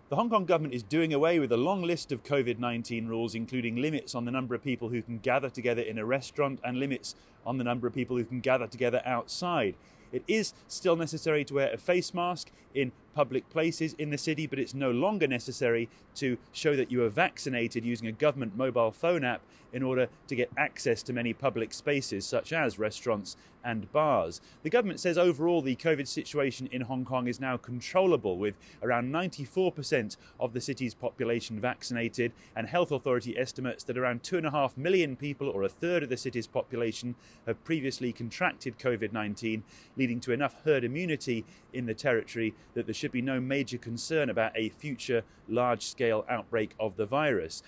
The Hong Kong government is doing away with a long list of COVID-19 rules, including limits on the number of people who can gather together in a restaurant and limits on the number of people who can gather together outside. It is still necessary to wear a face mask in public places in the city, but it's no longer necessary to show that you are vaccinated using a government mobile phone app in order to get access to many public spaces, such as restaurants and bars. The government says overall the COVID situation in Hong Kong is now controllable, with around 94% of the city's population vaccinated, and health authority estimates that around 2.5 million people, or a third of the city's population, have previously contracted COVID-19, leading to enough herd immunity in the territory that there should be no major concern about a future large-scale outbreak of the virus.